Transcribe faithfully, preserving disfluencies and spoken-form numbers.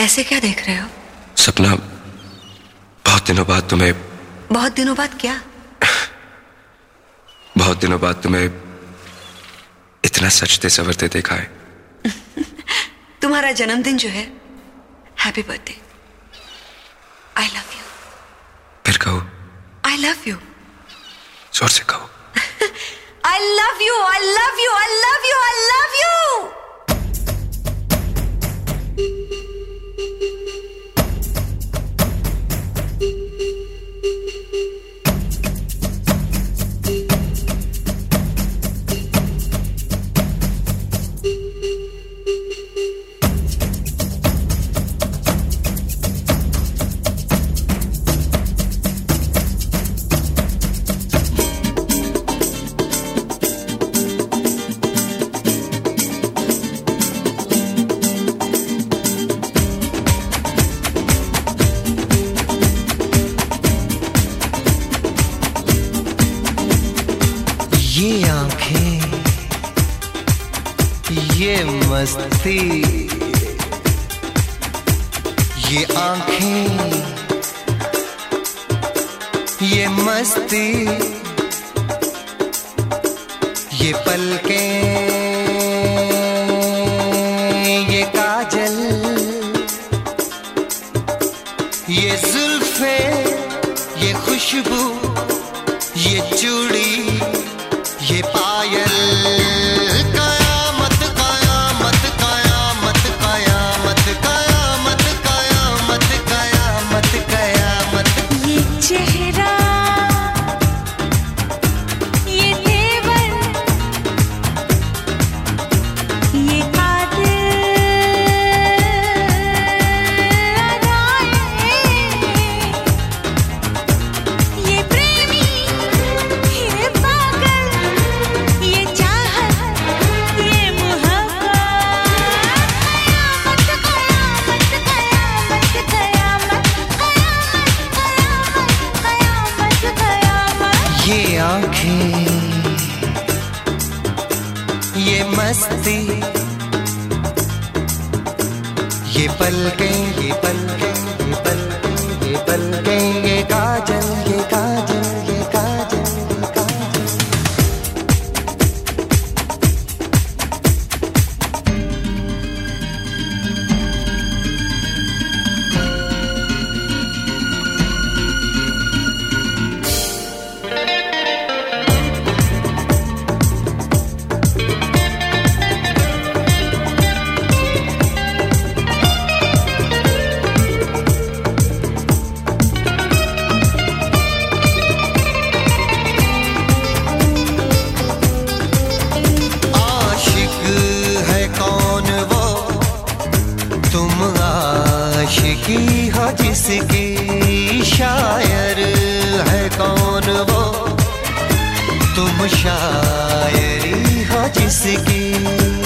ऐसे क्या देख रहे हो? सपना, बहुत दिनों बाद तुम्हें। बहुत दिनों बाद क्या? बहुत दिनों बाद तुम्हें इतना सजते संवरते देखा है। तुम्हारा जन्मदिन जो है, happy birthday. I love you. फिर कहो। I love you. जोर से कहो। I love you, I love you, I love you, I love you. ये आंखें, ये मस्ती, ये आंखें, ये मस्ती, ये पलकें, ये काजल, ये जुल्फे, ये खुशबू, ये चूड़ी, ये पायल, कयामत कयामत कयामत कयामत कयामत कयामत कयामत कयामत। ये चेहरा, ये तेवर, ये कातिल अदाएं, ये प्रेमी, ये पागल, ये चाहत, ये मोहब्बत, कयामत कयामत कयामत कयामत कयामत कयामत। ये आंखें, ये मस्ती, ये पलकें, ये पलकें, ये पलकें, ये पलकें, ये काजल, ये काजल, ये काजल, ये काजल। आशिक है कौन वो, तुम आशिकी हो जिसकी, शायर है कौन वो, तुम शायरी हो जिसकी।